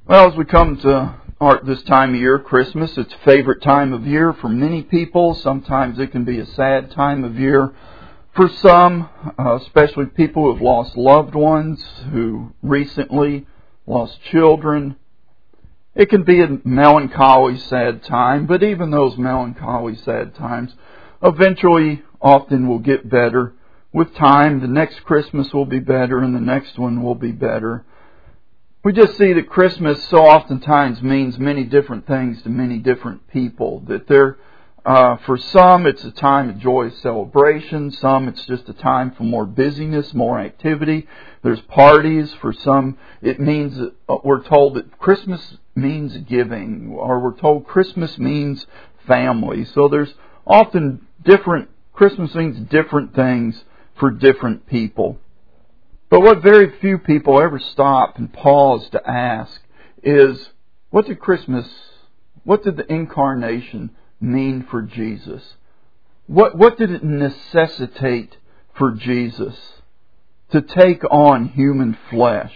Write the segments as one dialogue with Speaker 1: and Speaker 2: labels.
Speaker 1: Well, as we come to this time of year, Christmas, it's a favorite time of year for many people. Sometimes it can be a sad time of year for some, especially people who have lost loved ones, who recently lost children. It can be a melancholy, sad time, but even those melancholy, sad times eventually often will get better. With time, the next Christmas will be better and the next one will be better. We just see that Christmas so oftentimes means many different things to many different people. That for some it's a time of joyous celebration. Some it's just a time for more busyness, more activity. There's parties. For some it means, we're told that Christmas means giving, or we're told Christmas means family. So there's often Christmas means different things for different people. But what very few people ever stop and pause to ask is, what did the incarnation mean for Jesus? What did it necessitate for Jesus to take on human flesh?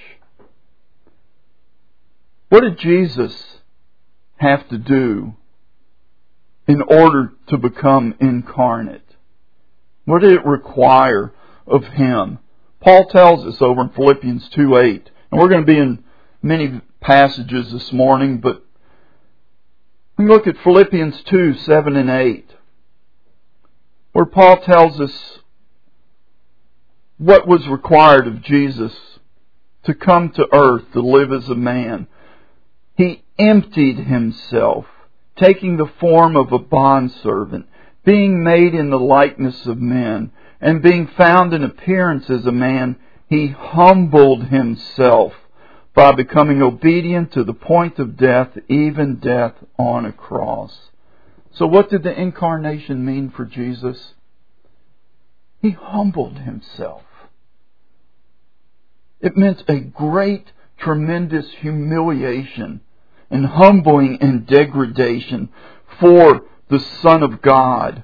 Speaker 1: What did Jesus have to do in order to become incarnate? What did it require of Him? Paul tells us over in Philippians 2:8, and we're going to be in many passages this morning, but we look at Philippians 2:7 and 8, where Paul tells us what was required of Jesus to come to earth to live as a man. He emptied Himself, taking the form of a bondservant, being made in the likeness of men, and being found in appearance as a man, He humbled Himself by becoming obedient to the point of death, even death on a cross. So what did the incarnation mean for Jesus? He humbled Himself. It meant a great, tremendous humiliation and humbling and degradation for the Son of God.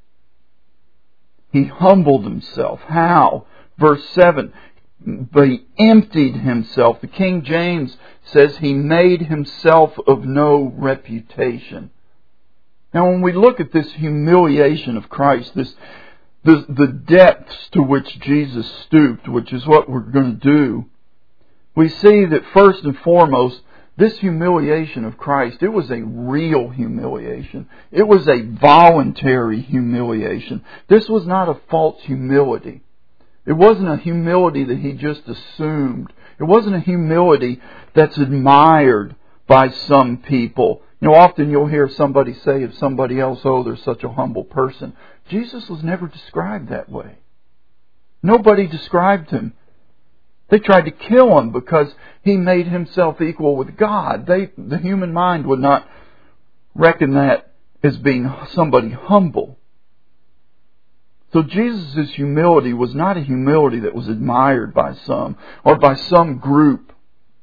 Speaker 1: He humbled Himself. How? Verse 7, but He emptied Himself. The King James says He made Himself of no reputation. Now when we look at this humiliation of Christ, the depths to which Jesus stooped, which is what we're going to do, we see that first and foremost, this humiliation of Christ, it was a real humiliation. It was a voluntary humiliation. This was not a false humility. It wasn't a humility that He just assumed. It wasn't a humility that's admired by some people. Often you'll hear somebody say of somebody else, oh, they're such a humble person. Jesus was never described that way. Nobody described Him. They tried to kill Him because He made Himself equal with God. The human mind would not reckon that as being somebody humble. So Jesus' humility was not a humility that was admired by some or by some group.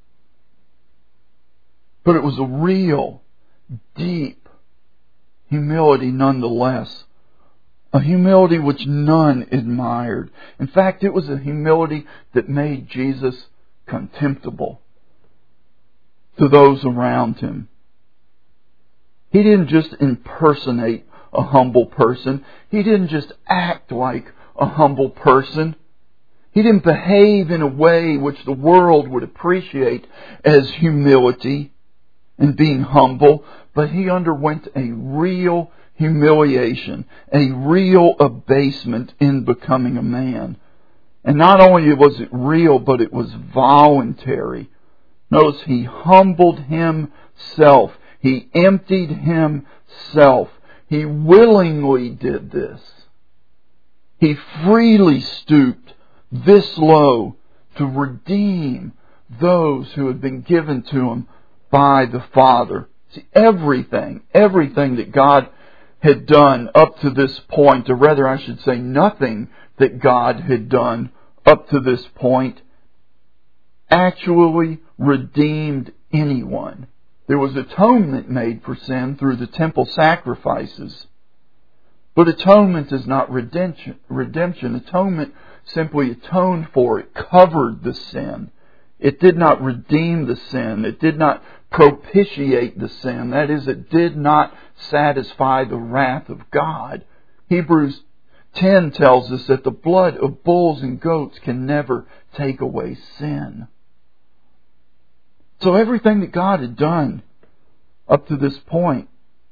Speaker 1: But it was a real, deep humility nonetheless. A humility which none admired. In fact, it was a humility that made Jesus contemptible to those around Him. He didn't just impersonate a humble person. He didn't just act like a humble person. He didn't behave in a way which the world would appreciate as humility and being humble, but He underwent a real humiliation, a real abasement in becoming a man. And not only was it real, but it was voluntary. Notice He humbled Himself. He emptied Himself. He willingly did this. He freely stooped this low to redeem those who had been given to Him by the Father. See, everything that God had done up to this point, or rather I should say nothing that God had done up to this point, actually redeemed anyone. There was atonement made for sin through the temple sacrifices. But atonement is not redemption. Atonement simply atoned for. It covered the sin. It did not redeem the sin. It did not propitiate the sin. That is, it did not satisfy the wrath of God. Hebrews 10 tells us that the blood of bulls and goats can never take away sin. So everything that God had done up to this point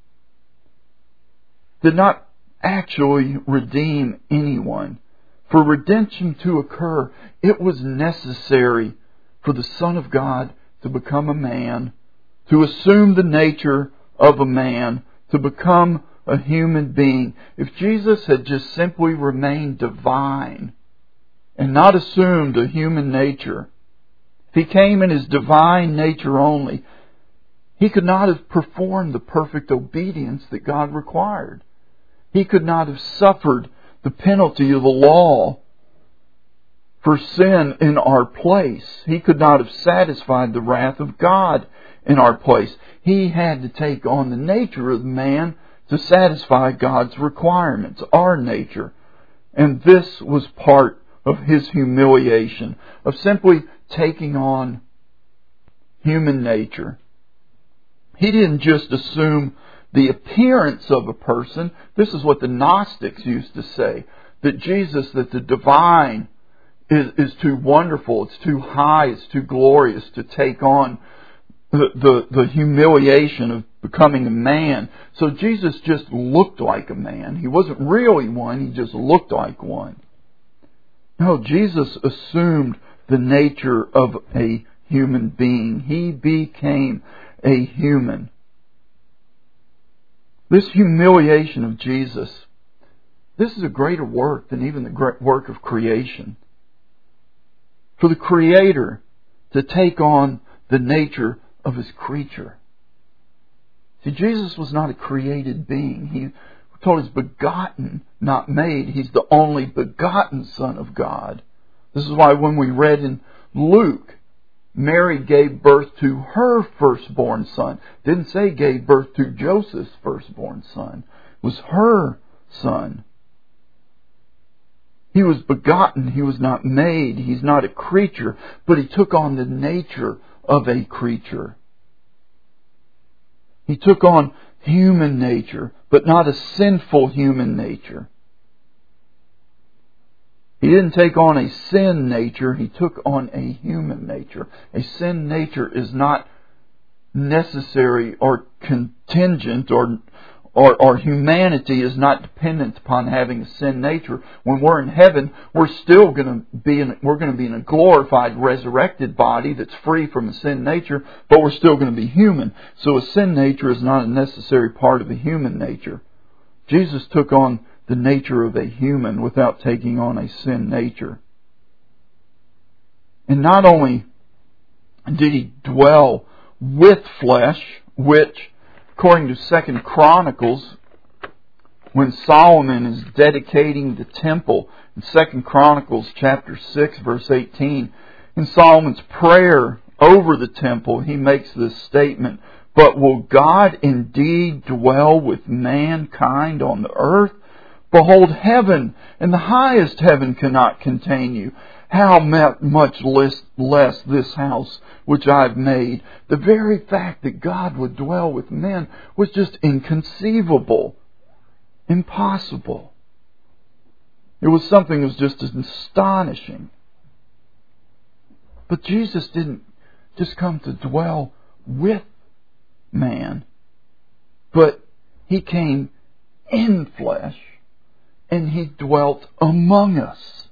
Speaker 1: did not actually redeem anyone. For redemption to occur, it was necessary for the Son of God to become a man, to assume the nature of a man, to become a human being. If Jesus had just simply remained divine and not assumed a human nature, if He came in His divine nature only, He could not have performed the perfect obedience that God required. He could not have suffered the penalty of the law for sin in our place. He could not have satisfied the wrath of God in our place. He had to take on the nature of man to satisfy God's requirements, our nature. And this was part of His humiliation, of simply taking on human nature. He didn't just assume the appearance of a person. This is what the Gnostics used to say, that Jesus, that the divine is too wonderful, it's too high, it's too glorious to take on the humiliation of becoming a man. So Jesus just looked like a man. He wasn't really one, He just looked like one. No, Jesus assumed the nature of a human being. He became a human. This humiliation of Jesus, this is a greater work than even the great work of creation. For the Creator to take on the nature of His creature. See, Jesus was not a created being. We're told He's begotten, not made. He's the only begotten Son of God. This is why when we read in Luke, Mary gave birth to her firstborn son. Didn't say gave birth to Joseph's firstborn son. It was her son. He was begotten. He was not made. He's not a creature, but He took on the nature of a creature. He took on human nature, but not a sinful human nature. He didn't take on a sin nature, He took on a human nature. A sin nature is not necessary or contingent, or humanity is not dependent upon having a sin nature. When we're in heaven, we're going to be in a glorified, resurrected body that's free from a sin nature, but we're still going to be human. So a sin nature is not a necessary part of a human nature. Jesus took on the nature of a human without taking on a sin nature. And not only did He dwell with flesh, which, according to 2 Chronicles, when Solomon is dedicating the temple, in 2 Chronicles chapter 6, verse 18, in Solomon's prayer over the temple, he makes this statement, "But will God indeed dwell with mankind on the earth? Behold, heaven and the highest heaven cannot contain you. How much less this house which I have made." The very fact that God would dwell with men was just inconceivable, impossible. It was something that was just astonishing. But Jesus didn't just come to dwell with man, but He came in flesh and He dwelt among us.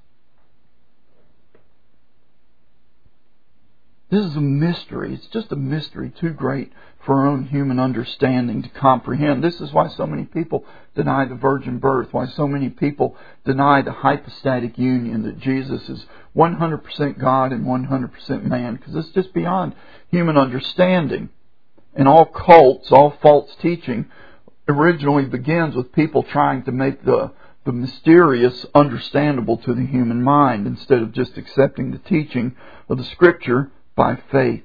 Speaker 1: This is a mystery. It's just a mystery too great for our own human understanding to comprehend. This is why so many people deny the virgin birth, why so many people deny the hypostatic union, that Jesus is 100% God and 100% man, because it's just beyond human understanding. And all cults, all false teaching, originally begins with people trying to make the mysterious understandable to the human mind, instead of just accepting the teaching of the Scripture by faith.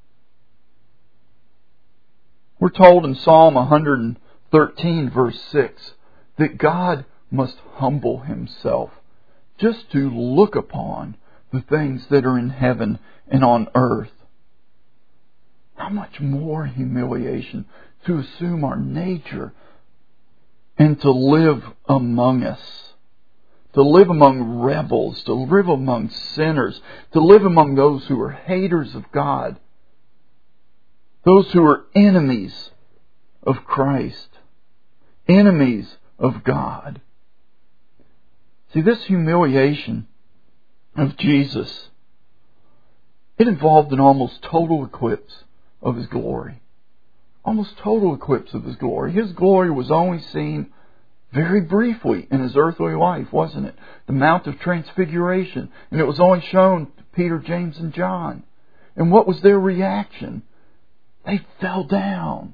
Speaker 1: We're told in Psalm 113, verse 6, that God must humble Himself just to look upon the things that are in heaven and on earth. how much more humiliation to assume our nature and to live among us. To live among rebels, to live among sinners, to live among those who are haters of God, those who are enemies of Christ, enemies of God. See, this humiliation of Jesus, it involved an almost total eclipse of His glory. Almost total eclipse of His glory. His glory was only seen very briefly in His earthly life, wasn't it? The Mount of Transfiguration. And it was only shown to Peter, James, and John. And what was their reaction? They fell down.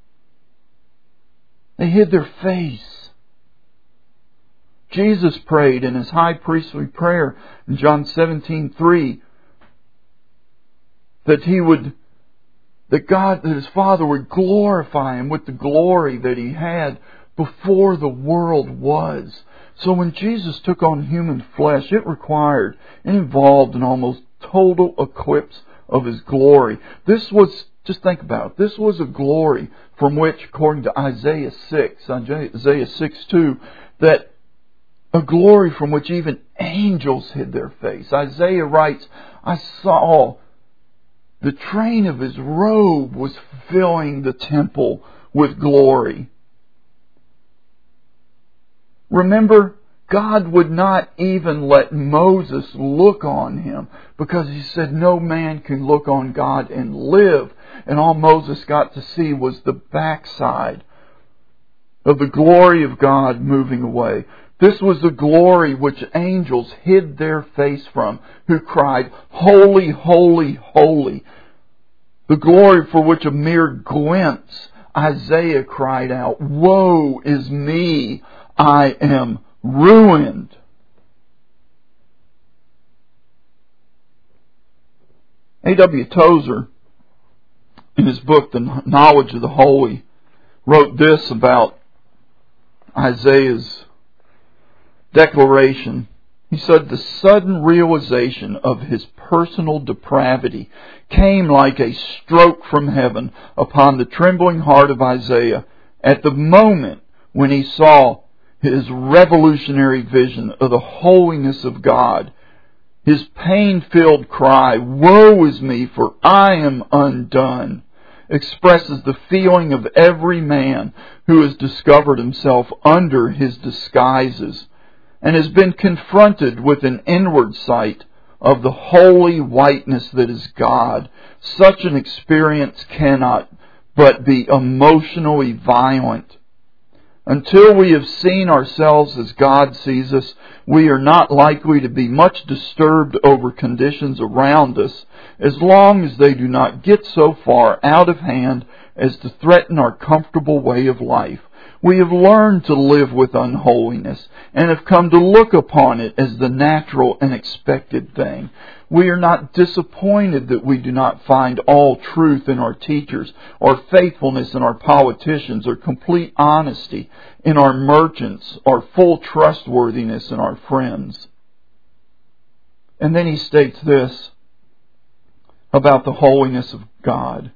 Speaker 1: They hid their face. Jesus prayed in His high priestly prayer in John 17:3 that His Father would glorify Him with the glory that He had before the world was. So when Jesus took on human flesh, it involved an almost total eclipse of His glory. Just think about it. This was a glory from which, according to Isaiah 6:2, that a glory from which even angels hid their face. Isaiah writes, I saw the train of His robe was filling the temple with glory. Remember, God would not even let Moses look on Him because He said no man can look on God and live. And all Moses got to see was the backside of the glory of God moving away. This was the glory which angels hid their face from, who cried, Holy, holy, holy. The glory for which a mere glimpse Isaiah cried out, Woe is me, I am ruined. A.W. Tozer, in his book, The Knowledge of the Holy, wrote this about Isaiah's declaration. He said, the sudden realization of his personal depravity came like a stroke from heaven upon the trembling heart of Isaiah at the moment when he saw his revolutionary vision of the holiness of God. His pain-filled cry, Woe is me, for I am undone, expresses the feeling of every man who has discovered himself under his disguises and has been confronted with an inward sight of the holy whiteness that is God. Such an experience cannot but be emotionally violent. Until we have seen ourselves as God sees us, we are not likely to be much disturbed over conditions around us, as long as they do not get so far out of hand as to threaten our comfortable way of life. We have learned to live with unholiness and have come to look upon it as the natural and expected thing. We are not disappointed that we do not find all truth in our teachers, or faithfulness in our politicians, or complete honesty in our merchants, or full trustworthiness in our friends. And then he states this about the holiness of God.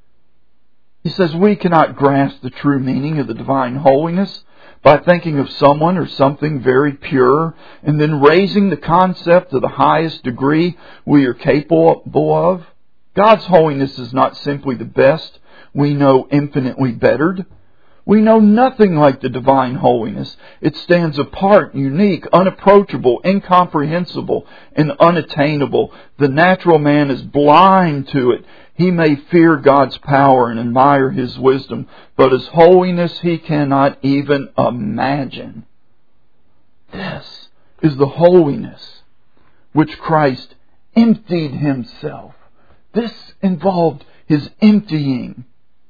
Speaker 1: He says, we cannot grasp the true meaning of the divine holiness by thinking of someone or something very pure and then raising the concept to the highest degree we are capable of. God's holiness is not simply the best. We know infinitely bettered. We know nothing like the divine holiness. It stands apart, unique, unapproachable, incomprehensible, and unattainable. The natural man is blind to it. He may fear God's power and admire His wisdom, but His holiness he cannot even imagine. This is the holiness which Christ emptied Himself. This involved His emptying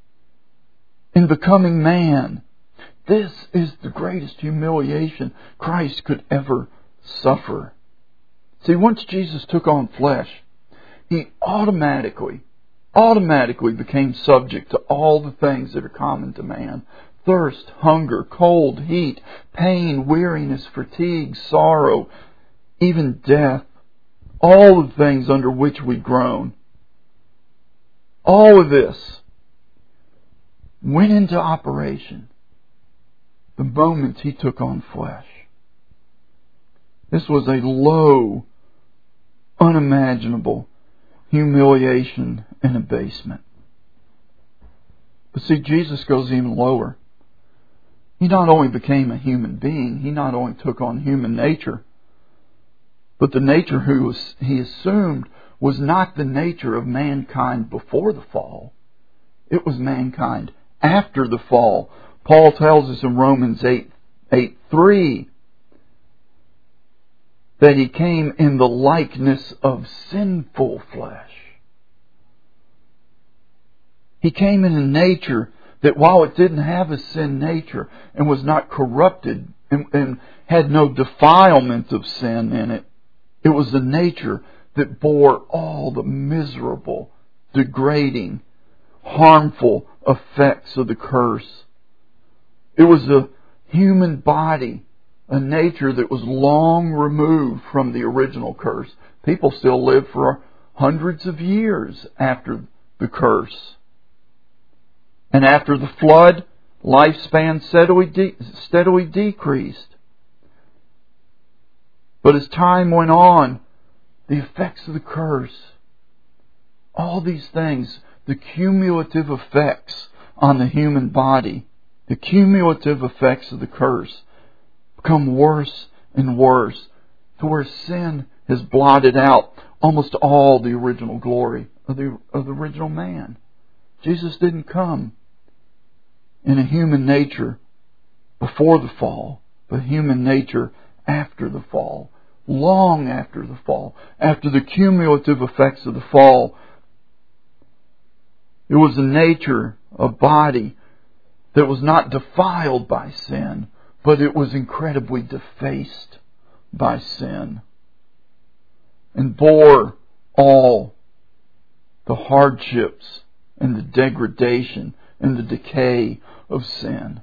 Speaker 1: in becoming man. This is the greatest humiliation Christ could ever suffer. See, once Jesus took on flesh, He automatically became subject to all the things that are common to man. Thirst, hunger, cold, heat, pain, weariness, fatigue, sorrow, even death. All the things under which we groan. All of this went into operation the moment He took on flesh. This was a low, unimaginable humiliation and abasement. But see, Jesus goes even lower. He not only became a human being, He not only took on human nature, but the nature He assumed was not the nature of mankind before the fall. It was mankind after the fall. Paul tells us in Romans 8:3 that He came in the likeness of sinful flesh. He came in a nature that while it didn't have a sin nature and was not corrupted and had no defilement of sin in it, it was a nature that bore all the miserable, degrading, harmful effects of the curse. It was a human body, a nature that was long removed from the original curse. People still live for hundreds of years after the curse. And after the flood, lifespan steadily decreased. But as time went on, the effects of the curse, all these things, the cumulative effects on the human body, the cumulative effects of the curse, become worse and worse, to where sin has blotted out almost all the original glory of the original man. Jesus didn't come in a human nature before the fall, but human nature after the fall, long after the fall, after the cumulative effects of the fall. It was a nature, a body that was not defiled by sin, but it was incredibly defaced by sin, and bore all the hardships and the degradation and the decay of sin.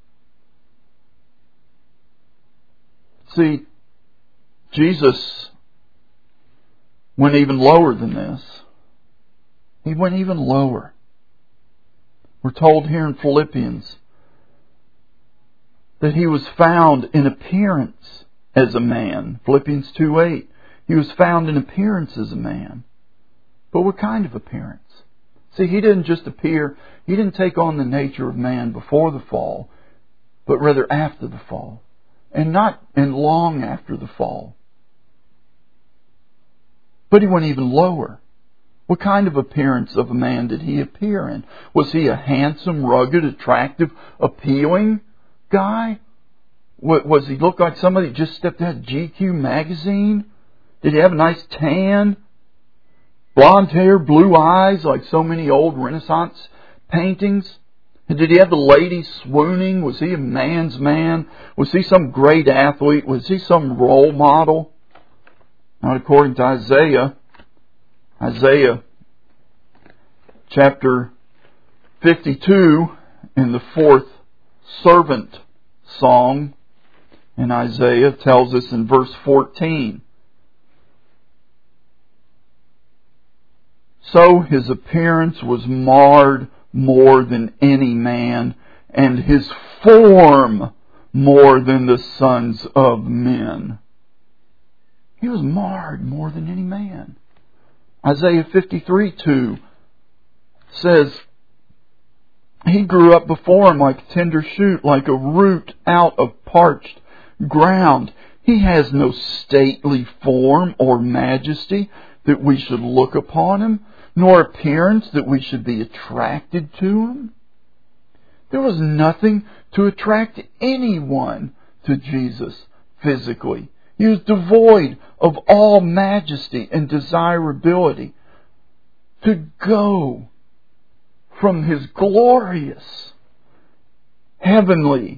Speaker 1: See, Jesus went even lower than this. He went even lower. We're told here in Philippians that He was found in appearance as a man. Philippians 2:8. He was found in appearance as a man. But what kind of appearance? See, He didn't just appear, He didn't take on the nature of man before the fall, but rather after the fall. And long after the fall. But He went even lower. What kind of appearance of a man did He appear in? Was He a handsome, rugged, attractive, appealing guy? Was He look like somebody that just stepped out of GQ magazine? Did He have a nice tan? Blonde hair, blue eyes, like so many old Renaissance paintings? And did He have the ladies swooning? Was He a man's man? Was He some great athlete? Was He some role model? Not according to Isaiah. Isaiah chapter 52 in the 4th servant song in Isaiah tells us in verse 14, "So His appearance was marred more than any man, and His form more than the sons of men." He was marred more than any man. Isaiah 53:2 says, "He grew up before Him like a tender shoot, like a root out of parched ground. He has no stately form or majesty that we should look upon Him, nor appearance that we should be attracted to Him." There was nothing to attract anyone to Jesus physically. He was devoid of all majesty and desirability. To go from His glorious heavenly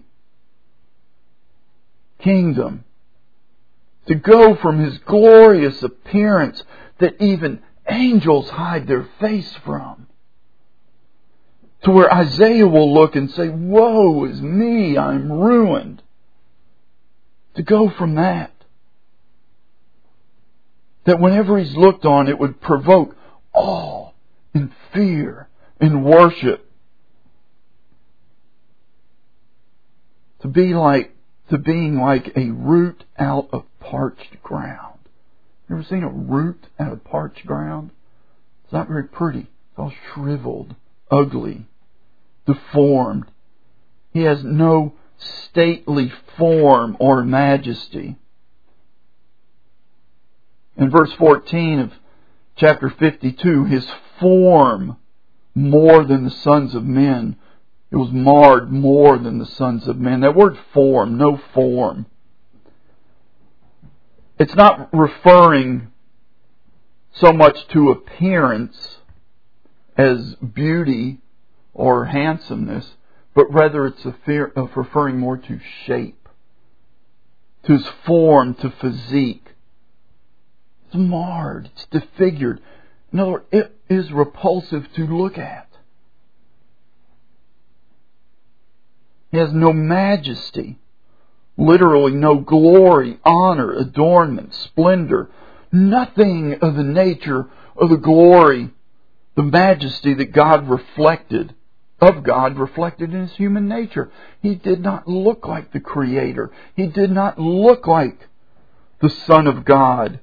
Speaker 1: kingdom, to go from His glorious appearance that even angels hide their face from, to where Isaiah will look and say, "Woe is me, I'm ruined." To go from that whenever He's looked on, it would provoke awe and fear and worship. To being like a root out of parched ground. You ever seen a root out of parched ground? It's not very pretty. It's all shriveled, ugly, deformed. He has no stately form or majesty. In verse 14 of chapter 52, his form more than the sons of men. It was marred more than the sons of men. That word form, no form. It's not referring so much to appearance as beauty or handsomeness, but rather it's referring more to shape, to his form, to physique. It's marred, it's disfigured. In other words, it is repulsive to look at. He has no majesty, literally no glory, honor, adornment, splendor, nothing of the nature of the glory, the majesty that God reflected in his human nature. He did not look like the Creator. He did not look like the Son of God.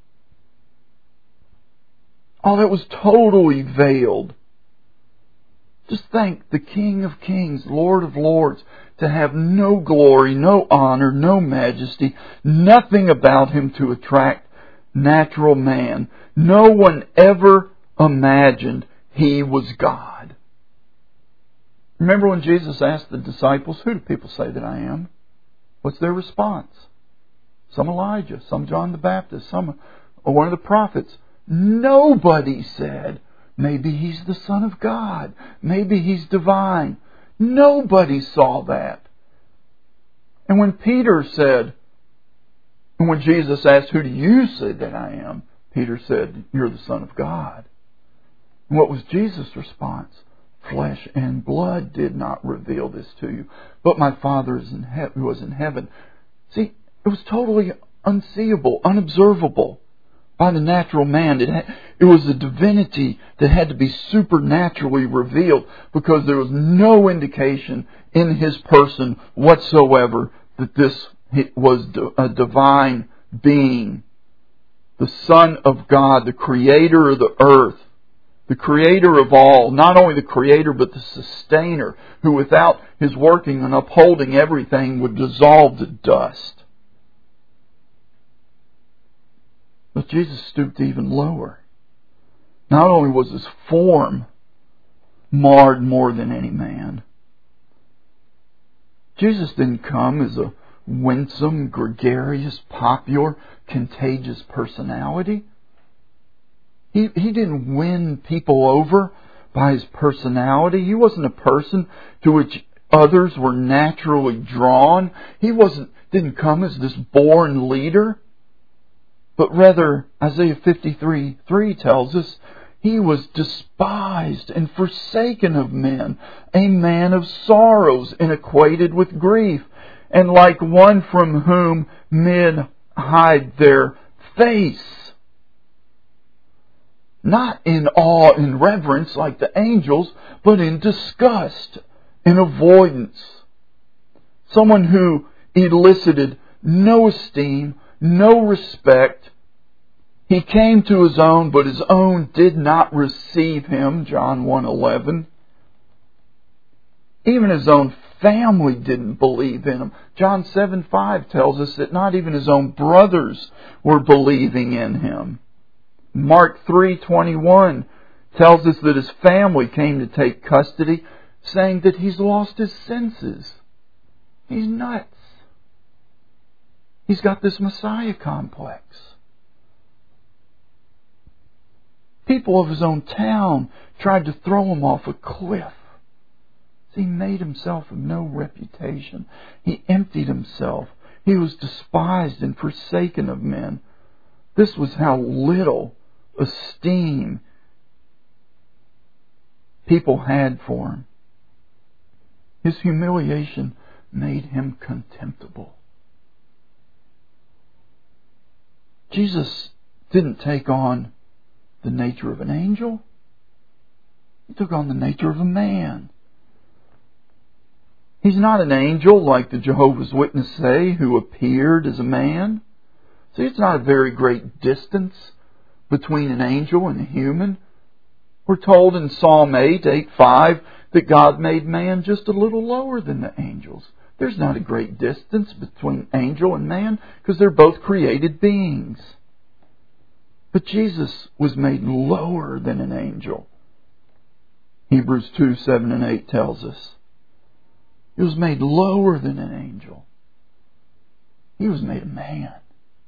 Speaker 1: Oh, that was totally veiled. Just thank the King of Kings, Lord of Lords, to have no glory, no honor, no majesty, nothing about him to attract natural man. No one ever imagined he was God. Remember when Jesus asked the disciples, "Who do people say that I am?" What's their response? Some Elijah, some John the Baptist, some one of the prophets. Nobody said, maybe he's the Son of God. Maybe he's divine. Nobody saw that. And when when Jesus asked, "Who do you say that I am?" Peter said, "You're the Son of God." And what was Jesus' response? "Flesh and blood did not reveal this to you, but my Father who was in heaven." See, it was totally unseeable, unobservable by the natural man. It was a divinity that had to be supernaturally revealed, because there was no indication in his person whatsoever that this was a divine being. The Son of God, the Creator of the earth, the Creator of all, not only the Creator but the Sustainer, who without his working and upholding everything would dissolve to dust. But Jesus stooped even lower. Not only was his form marred more than any man, Jesus didn't come as a winsome, gregarious, popular, contagious personality. He didn't win people over by his personality. He wasn't a person to which others were naturally drawn. He didn't come as this born leader. But rather, Isaiah 53:3 tells us, he was despised and forsaken of men, a man of sorrows and acquainted with grief, and like one from whom men hide their face. Not in awe and reverence like the angels, but in disgust and avoidance. Someone who elicited no esteem, no respect. He came to his own, but his own did not receive him, John 1:11. Even his own family didn't believe in him. John 7:5 tells us that not even his own brothers were believing in him. Mark 3:21 tells us that his family came to take custody, saying that he's lost his senses. He's nuts. He's got this Messiah complex. People of his own town tried to throw him off a cliff. He made himself of no reputation. He emptied himself. He was despised and forsaken of men. This was how little esteem people had for him. His humiliation made him contemptible. Jesus didn't take on the nature of an angel. He took on the nature of a man. He's not an angel like the Jehovah's Witnesses say, who appeared as a man. See, it's not a very great distance between an angel and a human. We're told in Psalm 8:5, that God made man just a little lower than the angels. There's not a great distance between angel and man because they're both created beings. But Jesus was made lower than an angel. Hebrews 2:7-8 tells us. He was made lower than an angel. He was made a man.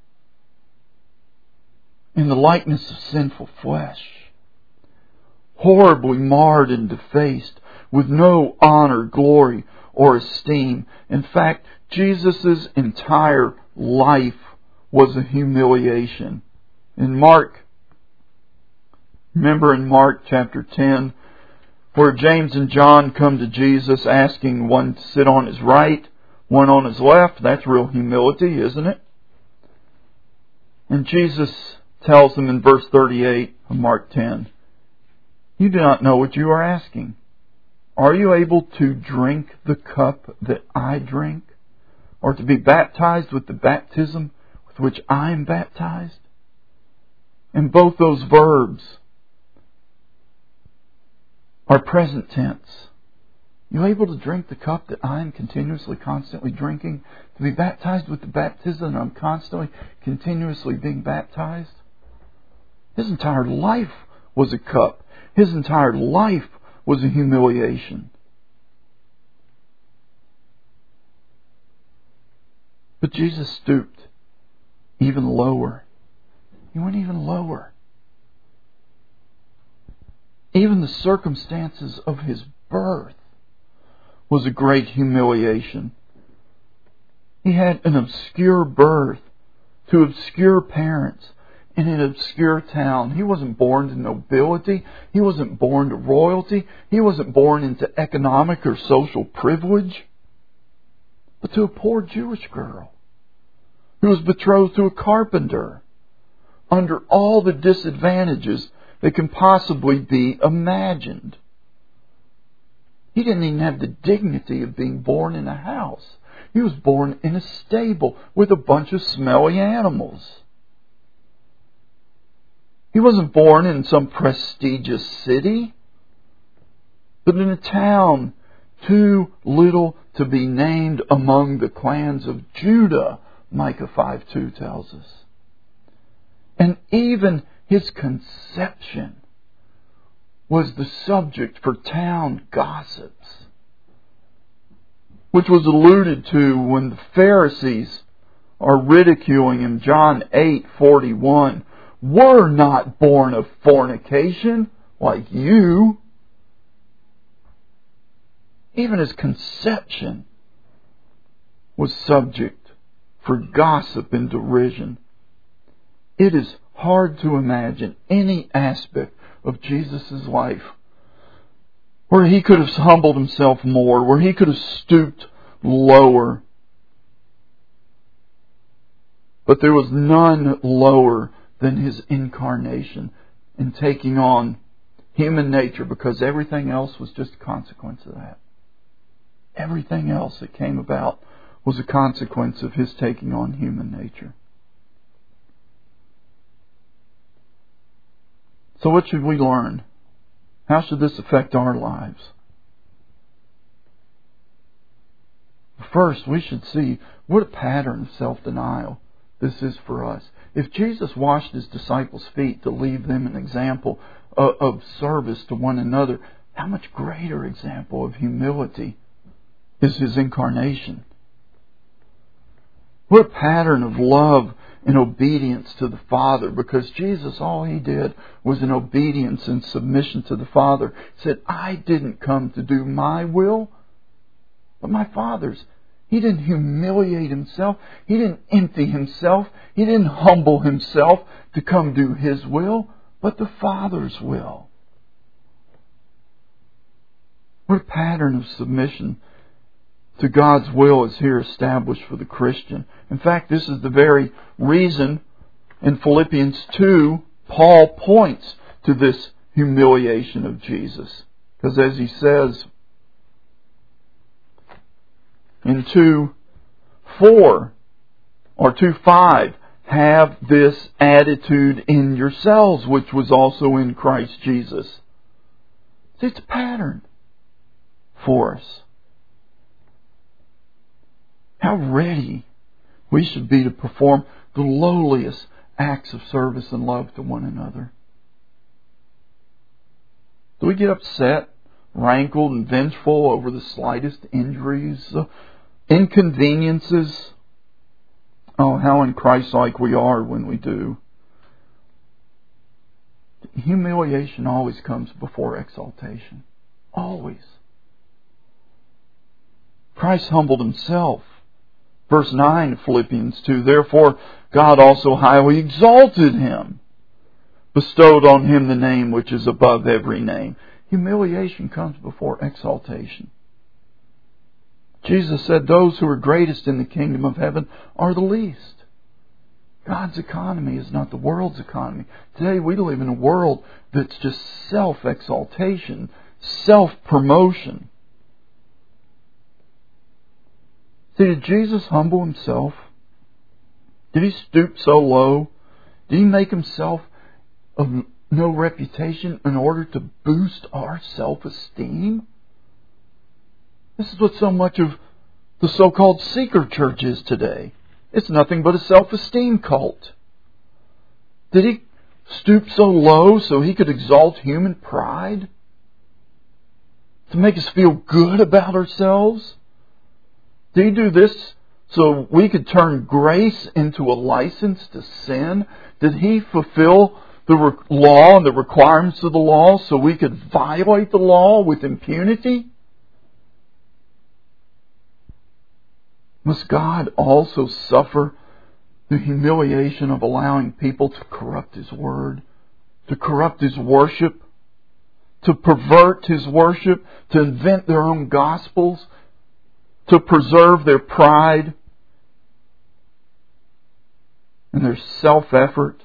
Speaker 1: In the likeness of sinful flesh. Horribly marred and defaced, with no honor, glory, or esteem. In fact, Jesus' entire life was a humiliation. Remember in Mark chapter 10, where James and John come to Jesus asking one to sit on his right, one on his left. That's real humility, isn't it? And Jesus tells them in verse 38 of Mark 10, "You do not know what you are asking. Are you able to drink the cup that I drink? Or to be baptized with the baptism with which I am baptized?" And both those verbs are present tense. You able to drink the cup that I am constantly drinking? To be baptized with the baptism that I'm continuously being baptized? His entire life was a cup. His entire life was a humiliation. But Jesus stooped even lower. He went even lower. Even the circumstances of His birth was a great humiliation. He had an obscure birth to obscure parents in an obscure town. He wasn't born to nobility. He wasn't born to royalty. He wasn't born into economic or social privilege. But to a poor Jewish girl who was betrothed to a carpenter under all the disadvantages that can possibly be imagined. He didn't even have the dignity of being born in a house. He was born in a stable with a bunch of smelly animals. He wasn't born in some prestigious city, but in a town too little to be named among the clans of Judah, Micah 5:2 tells us. And even His conception was the subject for town gossips, which was alluded to when the Pharisees are ridiculing Him. John 8:41. "We're not born of fornication like you." Even His conception was subject for gossip and derision. It is hard to imagine any aspect of Jesus' life where He could have humbled Himself more, where He could have stooped lower. But there was none lower than His incarnation in taking on human nature, because everything else was just a consequence of that. Everything else that came about was a consequence of His taking on human nature. So what should we learn? How should this affect our lives? First, we should see what a pattern of self-denial this is for us. If Jesus washed His disciples' feet to leave them an example of service to one another, how much greater example of humility is His incarnation? What a pattern of love and obedience to the Father, because Jesus, all He did was in obedience and submission to the Father. He said, "I didn't come to do my will, but my Father's." He didn't humiliate Himself. He didn't empty Himself. He didn't humble Himself to come do His will, but the Father's will. What a pattern of submission to God's will is here established for the Christian. In fact, this is the very reason in Philippians 2, Paul points to this humiliation of Jesus. Because as he says in 2:4 or 2:5, have this attitude in yourselves, which was also in Christ Jesus. See, it's a pattern for us. How ready we should be to perform the lowliest acts of service and love to one another. Do we get upset, rankled, and vengeful over the slightest injuries, inconveniences? Oh, how un-Christ-like we are when we do. Humiliation always comes before exaltation. Always. Christ humbled Himself. Verse 9 of Philippians 2, therefore God also highly exalted Him, bestowed on Him the name which is above every name. Humiliation comes before exaltation. Jesus said those who are greatest in the kingdom of heaven are the least. God's economy is not the world's economy. Today we live in a world that's just self-exaltation, self-promotion. See, did Jesus humble Himself? Did He stoop so low? Did He make Himself of no reputation in order to boost our self-esteem? This is what so much of the so-called seeker church is today. It's nothing but a self-esteem cult. Did He stoop so low so He could exalt human pride? To make us feel good about ourselves? Did He do this so we could turn grace into a license to sin? Did He fulfill the law and the requirements of the law so we could violate the law with impunity? Must God also suffer the humiliation of allowing people to corrupt His word, to corrupt His worship, to pervert His worship, to invent their own gospels, to preserve their pride and their self-effort?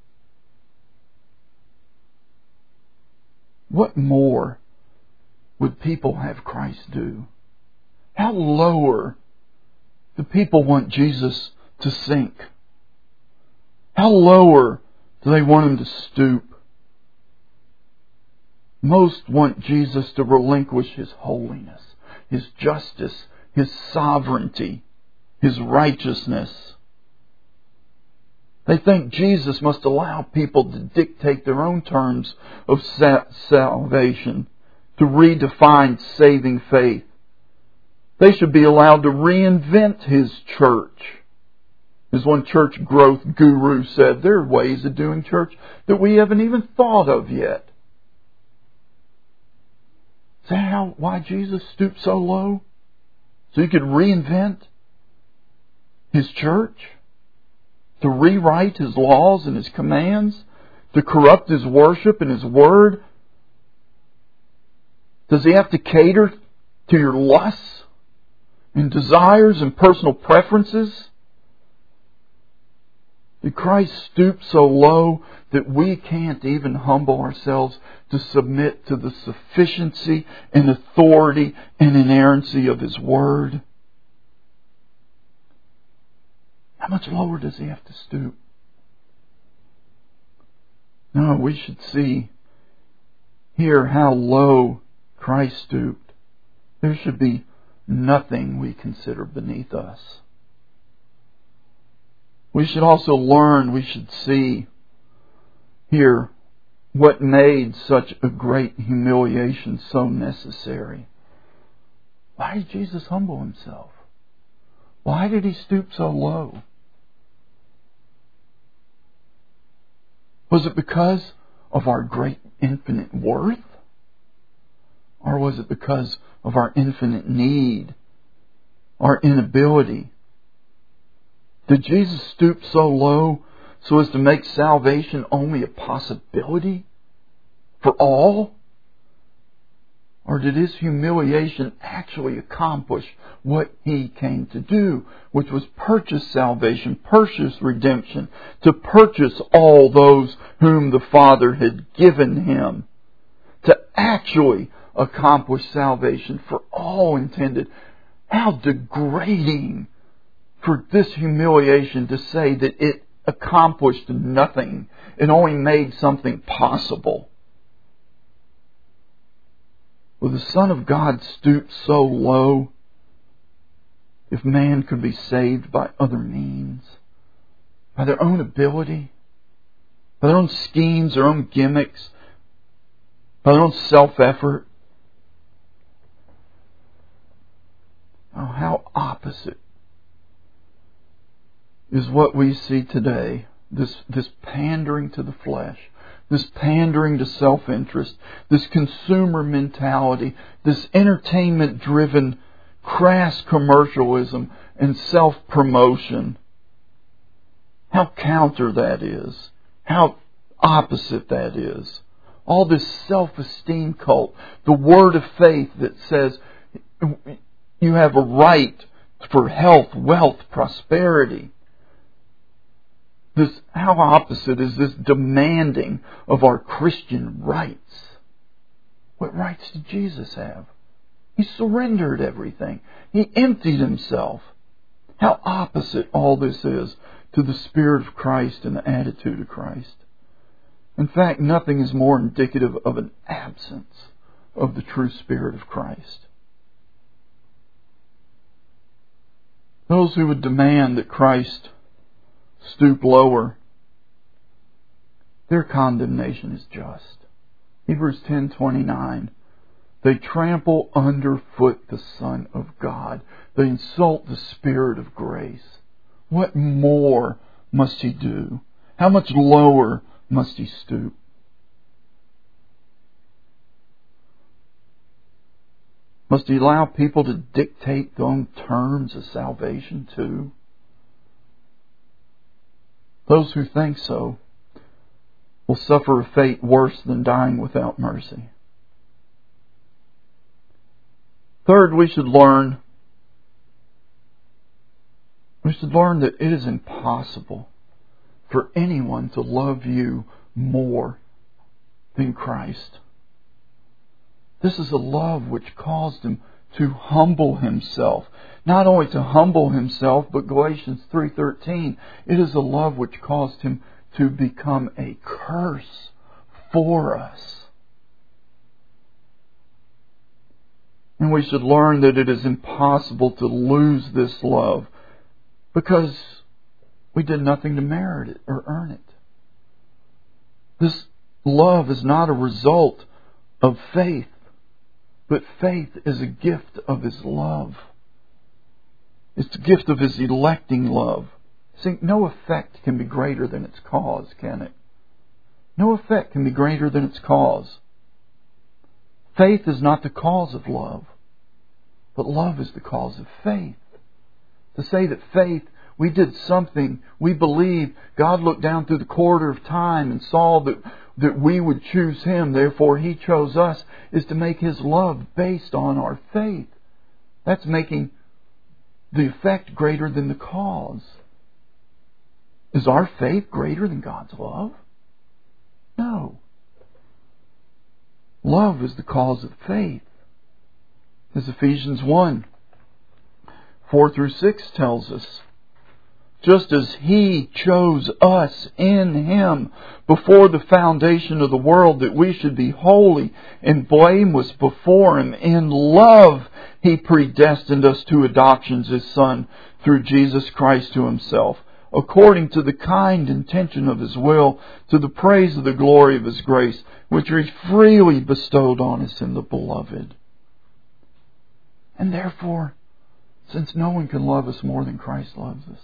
Speaker 1: What more would people have Christ do? How lower do people want Jesus to sink? How lower do they want Him to stoop? Most want Jesus to relinquish His holiness, His justice, His sovereignty, His righteousness. They think Jesus must allow people to dictate their own terms of salvation, to redefine saving faith. They should be allowed to reinvent His church. As one church growth guru said, there are ways of doing church that we haven't even thought of yet. Is that why Jesus stooped so low? So He could reinvent His church? To rewrite His laws and His commands? To corrupt His worship and His word? Does He have to cater to your lusts and desires and personal preferences? Did Christ stoop so low that we can't even humble ourselves to submit to the sufficiency and authority and inerrancy of His word? How much lower does He have to stoop? No, we should see here how low Christ stooped. There should be nothing we consider beneath us. We should also learn, we should see here what made such a great humiliation so necessary. Why did Jesus humble Himself? Why did He stoop so low? Was it because of our great infinite worth? Or was it because of our infinite need, our inability? Did Jesus stoop so low so as to make salvation only a possibility for all? Or did His humiliation actually accomplish what He came to do, which was purchase salvation, purchase redemption, to purchase all those whom the Father had given Him, to actually accomplish salvation for all intended. How degrading for this humiliation to say that it accomplished nothing. It only made something possible. Will the Son of God stoop so low if man could be saved by other means? By their own ability? By their own schemes, their own gimmicks? By their own self-effort? Oh, how opposite is what we see today. This pandering to the flesh, this pandering to self-interest, this consumer mentality, this entertainment-driven crass commercialism and self-promotion. How counter that is. How opposite that is. All this self-esteem cult, the word of faith that says you have a right for health, wealth, prosperity. How opposite is this demanding of our Christian rights? What rights did Jesus have? He surrendered everything. He emptied Himself. How opposite all this is to the Spirit of Christ and the attitude of Christ. In fact, nothing is more indicative of an absence of the true Spirit of Christ. Those who would demand that Christ stoop lower, their condemnation is just. Hebrews 10:29. They trample underfoot the Son of God. They insult the Spirit of grace. What more must He do? How much lower must He stoop? Must He allow people to dictate their own terms of salvation too? Those who think so will suffer a fate worse than dying without mercy. Third, we should learn that it is impossible for anyone to love you more than Christ. This is a love which caused Him to humble Himself. Not only to humble Himself, but Galatians 3:13, it is a love which caused Him to become a curse for us. And we should learn that it is impossible to lose this love because we did nothing to merit it or earn it. This love is not a result of faith, but faith is a gift of His love. It's the gift of His electing love. See, no effect can be greater than its cause, can it? No effect can be greater than its cause. Faith is not the cause of love, but love is the cause of faith. To say that faith, we did something, we believe, God looked down through the corridor of time and saw that we would choose Him, therefore He chose us, is to make His love based on our faith. That's making the effect greater than the cause. Is our faith greater than God's love? No. Love is the cause of faith. As Ephesians 1:4-6 tells us, just as He chose us in Him before the foundation of the world, that we should be holy and blameless before Him. In love, He predestined us to adoption as His Son through Jesus Christ to Himself, according to the kind intention of His will, to the praise of the glory of His grace, which He freely bestowed on us in the Beloved. And therefore, since no one can love us more than Christ loves us,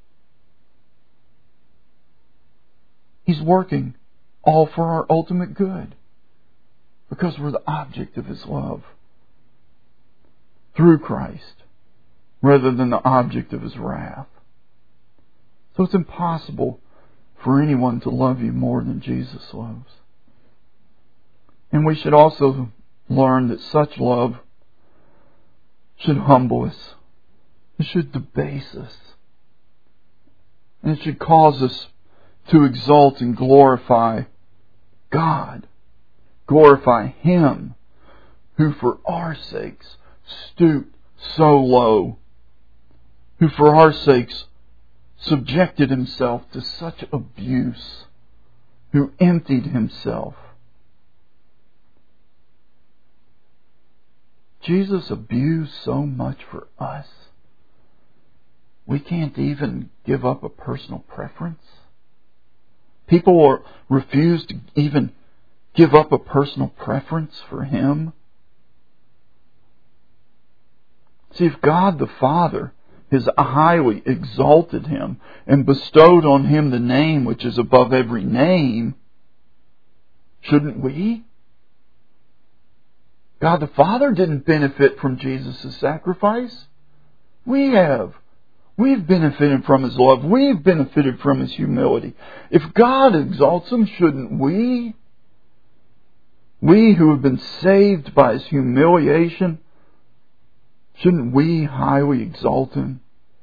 Speaker 1: He's working all for our ultimate good, because we're the object of His love through Christ, rather than the object of His wrath. So it's impossible for anyone to love you more than Jesus loves. And we should also learn that such love should humble us. It should debase us. And it should cause us to exalt and glorify God. Glorify Him who for our sakes stooped so low, who for our sakes subjected Himself to such abuse, who emptied Himself. Jesus abused so much for us. We can't even give up a personal preference. People refuse to even give up a personal preference for Him. See, if God the Father has highly exalted Him and bestowed on Him the name which is above every name, shouldn't we? God the Father didn't benefit from Jesus' sacrifice. We have. We've benefited from His love. We've benefited from His humility. If God exalts Him, shouldn't we? We who have been saved by His humiliation, shouldn't we highly exalt Him?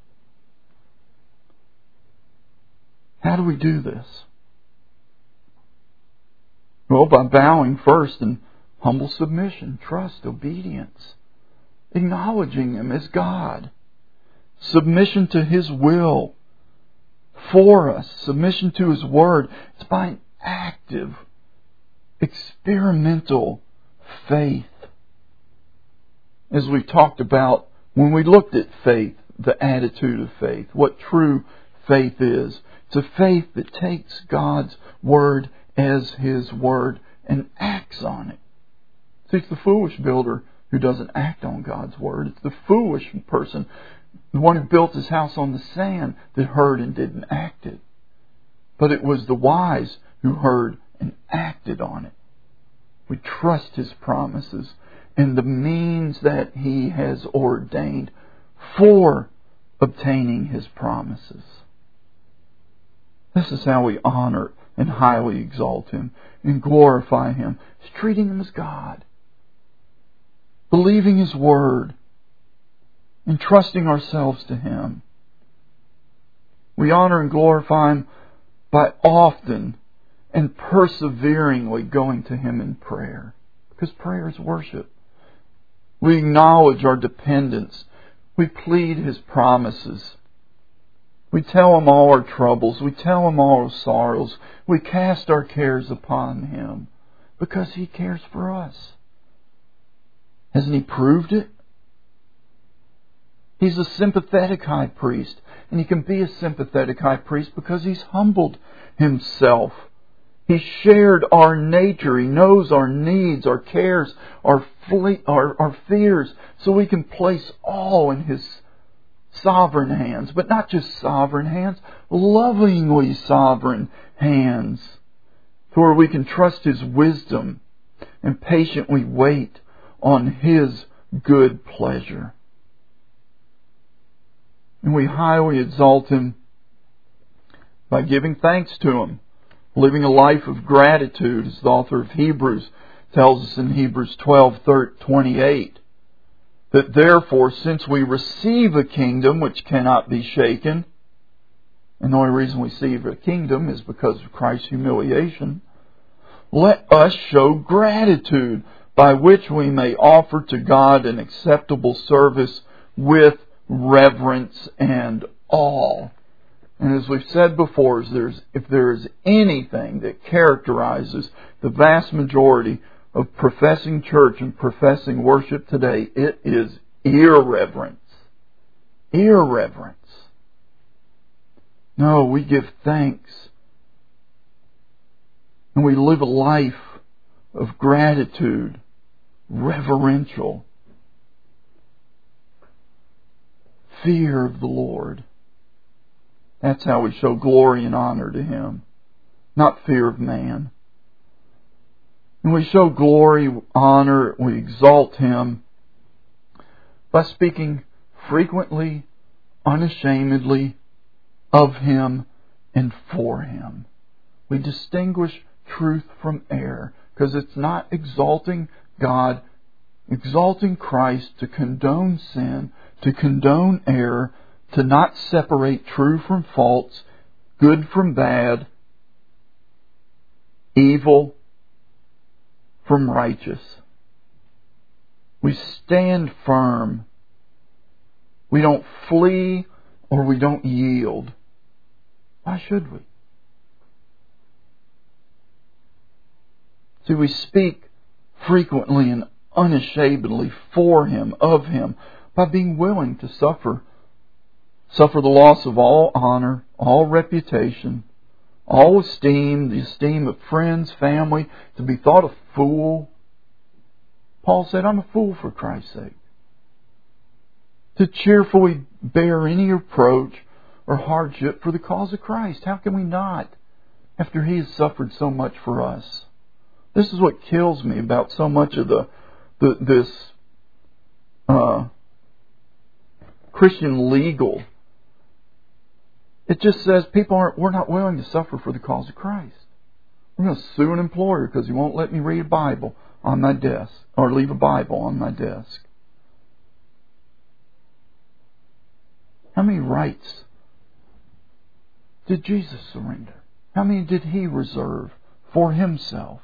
Speaker 1: How do we do this? Well, by bowing first in humble submission, trust, obedience, acknowledging Him as God, submission to His will for us, submission to His Word. It's by an active, experimental faith. As we talked about when we looked at faith, the attitude of faith, what true faith is. It's a faith that takes God's Word as His Word and acts on it. See, it's the foolish builder who doesn't act on God's Word. It's the foolish person, the one who built his house on the sand, that heard and didn't act it. But it was the wise who heard and acted on it. We trust His promises and the means that He has ordained for obtaining His promises. This is how we honor and highly exalt Him and glorify Him. It's treating Him as God, believing His Word, and trusting ourselves to Him. We honor and glorify Him by often and perseveringly going to Him in prayer, because prayer is worship. We acknowledge our dependence. We plead His promises. We tell Him all our troubles. We tell Him all our sorrows. We cast our cares upon Him because He cares for us. Hasn't He proved it? He's a sympathetic high priest, and He can be a sympathetic high priest because He's humbled Himself. He shared our nature. He knows our needs, our cares, our fears, so we can place all in His sovereign hands. But not just sovereign hands, lovingly sovereign hands, to where we can trust His wisdom and patiently wait on His good pleasure. And we highly exalt Him by giving thanks to Him, living a life of gratitude, as the author of Hebrews tells us in Hebrews 12:28, that therefore, since we receive a kingdom which cannot be shaken, and the only reason we receive a kingdom is because of Christ's humiliation, let us show gratitude by which we may offer to God an acceptable service with reverence and awe. And as we've said before, if there is anything that characterizes the vast majority of professing church and professing worship today, it is irreverence. Irreverence. No, we give thanks. And we live a life of gratitude, reverential fear of the Lord. That's how we show glory and honor to Him, not fear of man. And we show glory, honor, we exalt Him by speaking frequently, unashamedly of Him and for Him. We distinguish truth from error, because it's not exalting God, exalting Christ to condone sin, to condone error, to not separate true from false, good from bad, evil from righteous. We stand firm. We don't flee or we don't yield. Why should we? See, we speak frequently and unashamedly for Him, of Him, by being willing to suffer the loss of all honor, all reputation, all esteem, the esteem of friends, family, to be thought a fool. Paul said, I'm a fool for Christ's sake. To cheerfully bear any reproach or hardship for the cause of Christ. How can we not, after He has suffered so much for us? This is what kills me about so much of this Christian legal. It just says we're not willing to suffer for the cause of Christ. I'm going to sue an employer because he won't let me read a Bible on my desk or leave a Bible on my desk. How many rights did Jesus surrender? How many did He reserve for Himself?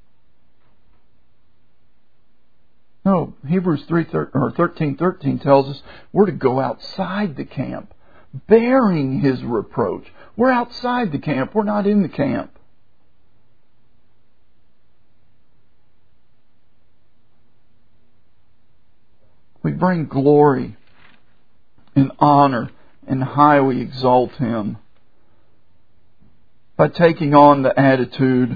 Speaker 1: No, Hebrews 13:13 tells us we're to go outside the camp, bearing His reproach. We're outside the camp. We're not in the camp. We bring glory and honor and highly exalt Him by taking on the attitude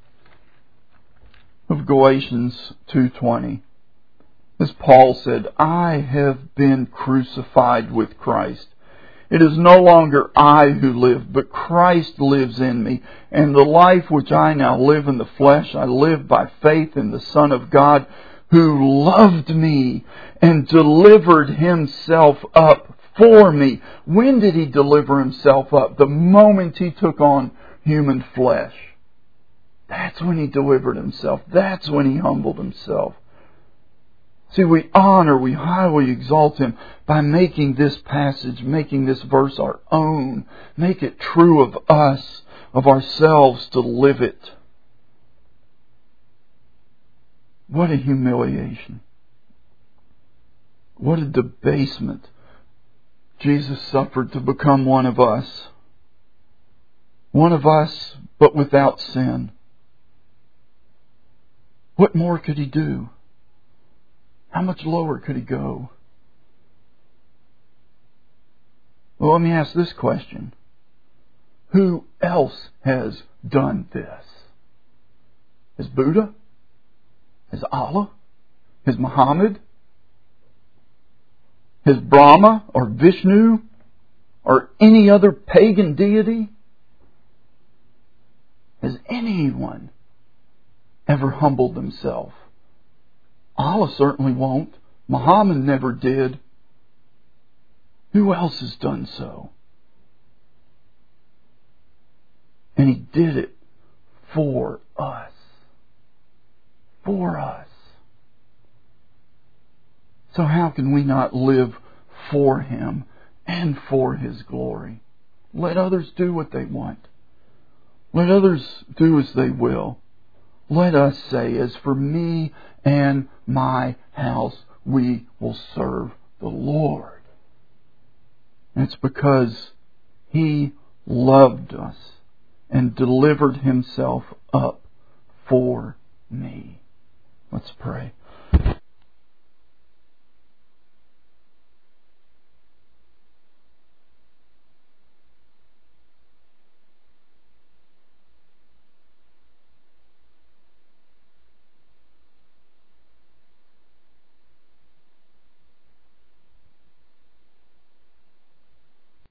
Speaker 1: of Galatians 2:20. As Paul said, I have been crucified with Christ. It is no longer I who live, but Christ lives in me. And the life which I now live in the flesh, I live by faith in the Son of God, who loved me and delivered Himself up for me. When did He deliver Himself up? The moment He took on human flesh. That's when He delivered Himself. That's when He humbled Himself. See, we honor, we highly exalt Him by making this passage, making this verse our own. Make it true of us, of ourselves, to live it. What a humiliation. What a debasement. Jesus suffered to become one of us. One of us, but without sin. What more could He do? How much lower could He go? Well, let me ask this question. Who else has done this? Has Buddha? Has Allah? Has Muhammad? Has Brahma or Vishnu or any other pagan deity? Has anyone ever humbled themselves? Allah certainly won't. Muhammad never did. Who else has done so? And He did it for us. For us. So how can we not live for Him and for His glory? Let others do what they want. Let others do as they will. Let us say, as for me and my house, we will serve the Lord. And it's because He loved us and delivered Himself up for me. Let's pray.